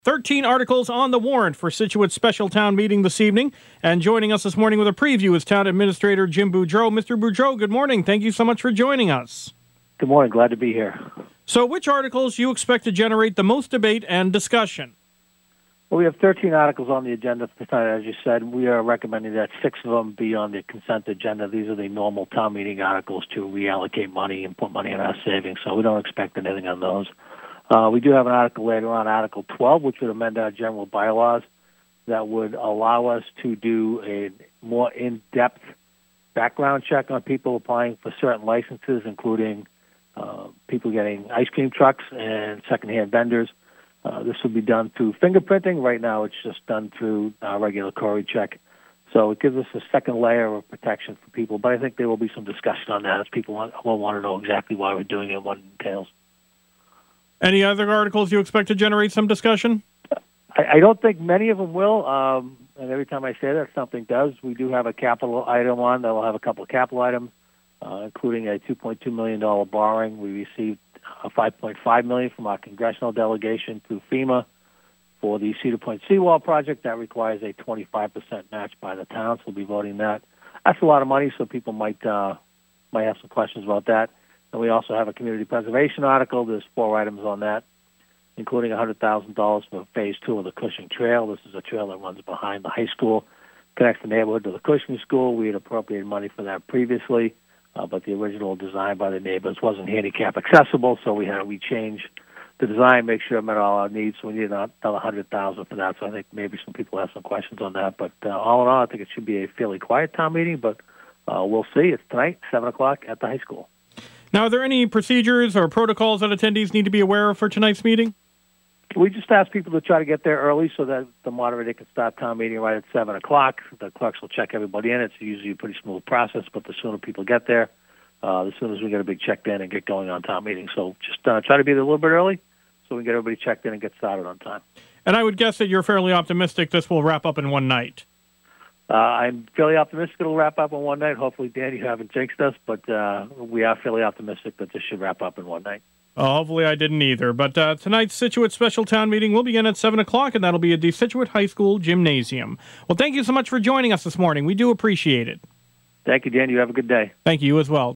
13 articles on the warrant for Scituate's special town meeting this evening. And joining us this morning with a preview is Town Administrator Jim Boudreau. Mr. Boudreau, good morning. Thank you so much for joining us. Good morning. Glad to be here. So which articles you expect to generate the most debate and discussion? Well, we have 13 articles on the agenda for tonight, as you said. We are recommending that 6 of them be on the consent agenda. These are the normal town meeting articles to reallocate money and put money in our savings, so we don't expect anything on those. We do have an article later on, Article 12, which would amend our general bylaws that would allow us to do a more in-depth background check on people applying for certain licenses, including people getting ice cream trucks and secondhand vendors. This would be done through fingerprinting. Right now it's just done through regular Cory check. So it gives us a second layer of protection for people. But I think there will be some discussion on that as people will want to know exactly why we're doing it and what it entails. Any other articles you expect to generate some discussion? I don't think many of them will. And every time I say that, something does. We do have a capital item on that will have a couple of capital items, including a $2.2 million borrowing. We received a $5.5 million from our congressional delegation through FEMA for the Cedar Point Seawall project. That requires a 25% match by the town, so we'll be voting that. That's a lot of money, so people might have some questions about that. And we also have a community preservation article. There's 4 items on that, including $100,000 for Phase 2 of the Cushing Trail. This is a trail that runs behind the high school, connects the neighborhood to the Cushing School. We had appropriated money for that previously, but the original design by the neighbors wasn't handicap accessible, so we had to rechange the design, make sure it met all our needs. So we need another $100,000 for that. So I think maybe some people have some questions on that. But all in all, I think it should be a fairly quiet town meeting, but we'll see. It's tonight, 7 o'clock at the high school. Now, are there any procedures or protocols that attendees need to be aware of for tonight's meeting? We just ask people to try to get there early so that the moderator can start town meeting right at 7 o'clock. The clerks will check everybody in. It's usually a pretty smooth process, but the sooner people get there, the sooner we get a big check in and get going on town meeting. So just try to be there a little bit early so we can get everybody checked in and get started on time. And I would guess that you're fairly optimistic this will wrap up in one night. I'm fairly optimistic it'll wrap up in one night. Hopefully, Dan, you haven't jinxed us, but we are fairly optimistic that this should wrap up in one night. Hopefully I didn't either. But tonight's Scituate special town meeting will begin at 7 o'clock, and that'll be at the Scituate High School Gymnasium. Well, thank you so much for joining us this morning. We do appreciate it. Thank you, Dan. You have a good day. Thank you as well.